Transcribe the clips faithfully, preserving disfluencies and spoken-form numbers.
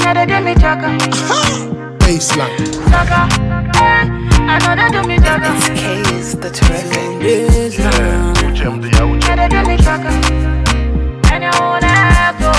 Yeah, they do me jagger. Baseline. Jagger. I know they do me jagger. It's K is the terrific. Yeah, they do me jagger. And you wanna go.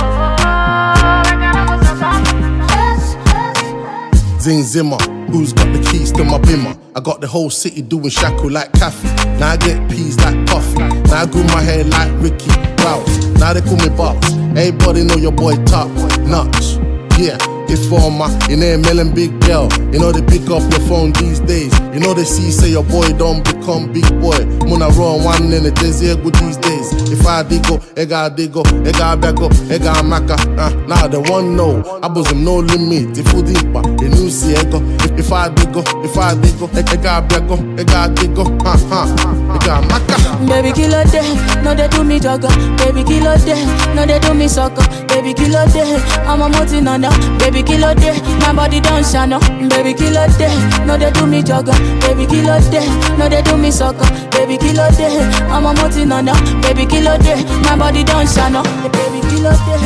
Zing Zimmer, who's got the keys to my bimmer? I got the whole city doing shackle like Kathy. Now I get peas like Puffy. Now I grew my hair like Ricky Rouse. Now they call me Box. Everybody know your boy top nuts. Yeah, if for my in there melon big girl. You know they pick up your phone these days. You know they see say your boy don't become big boy. Muna run one in the desert good these days. If I digo, ega digo, ega bego, ega maka. Uh, now the one no, I was no limit. If you dimpa, you know see ego. If, if I digo, if I digo, ega bego, ega digo, ha ha, ega maka. Baby kill a day, no they do me jogger. Baby kill a day, no they do me sucker. Baby kill a day, I'm a mountain under. Baby kill a day, my body don't shine up. Baby kill a day, no they do me jogger. Baby kill a day, no they do me sucker. Baby kill a day, I'm a mountain under. Baby kill a day, my body don't shine up. Baby kill a day,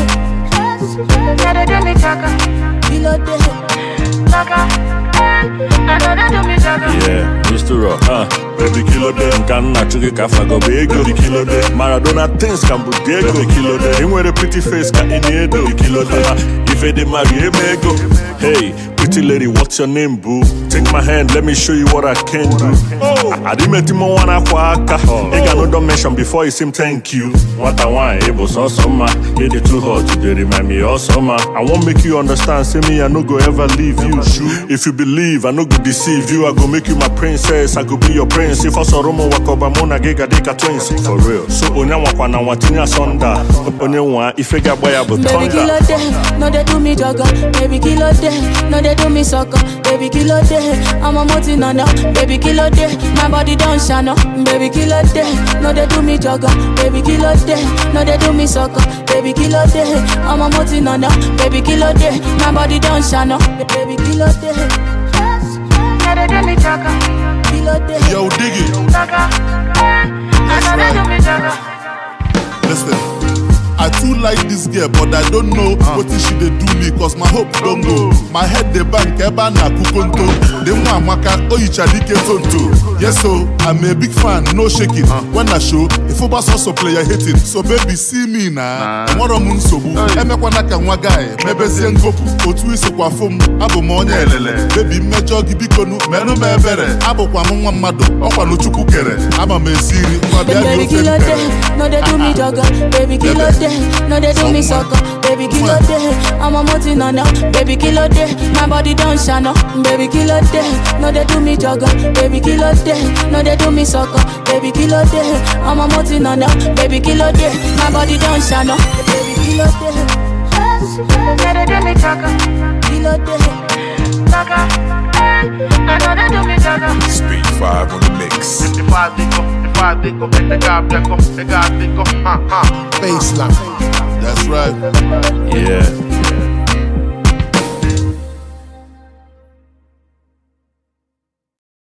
yeah they do me jagger. Kill a day, jagger. I know they do me jagger. Yeah, Mister Rock, huh? Baby kilo dem can naturally kafa go big. Baby kilo dem Maradona things can be big. Baby kilo dem him with a pretty face can in here. Baby kilo dem if they marry me go. Hey, pretty lady, what's your name, boo? Take my hand, let me show you what I can do. Oh, I didn't met him on one aquaka. He got no don't mention before he seem thank you. What I want, it was awesome, man. Get it too hot, they remind me of summer. I won't make you understand, say me, I no go ever leave you. If you believe, I no go deceive you. I go make you my princess, I go be your prince. If I saw Romo Wakoba Mona Gega Deka twins, for real. So Onya Wakwana Watinya Sonda. Onya Wa, if I got boy, I will baby kill a day, no they do me jogger. Baby kill a day, no they do me sucker. Baby kill a day, I'm a mountain under. Baby kill a day, my body don't shine up. Baby kill a day, no they do me jogger. Baby kill a day, no they do me sucker. Baby kill a day, I'm a mountain under. Baby kill a day, my body don't shine up. Baby kill a day, yeah they do me jagger. Kill a day, Yo, dig it. Jagger. I know they do me jagger. Listen, I too like this girl, but I don't know uh. what she dey do me, cause my hope don't go. My head dey bank, eba na kukonto. Dem wa maka oyicha dike tonto. Yes, so I'm a big fan, no shaking. Uh. When I show, if I also player hating, so baby see me na. Tomorrow moon sobu, eme kwa naka nwa guy, mebe zen gopu. Otu iso kwa fom, abo monye elele. Baby mejo gibikonu, menu mebere. Abo kwa mwa mado, okwa no chuku kere. Aba me siri, kwa bia baby kill a day, no they do me jogger. Baby kill a day, no they do me sucker. Baby kill a day, I'm a mountain under. Baby kill a day, my body don't shine up. Baby kill a day, no they do me jogger. Baby kill a day, no they do me sucker. Baby kill a day, I'm a mountain under. Baby kill a day, my body don't shine up. Baby kill a day, yeah they do me jagger. Kill a day, jagger. I know they do me jagger. Speed five on the mix. If I digo, if I digo, ega bego, ega digo, ha ha. Baseline. That's right.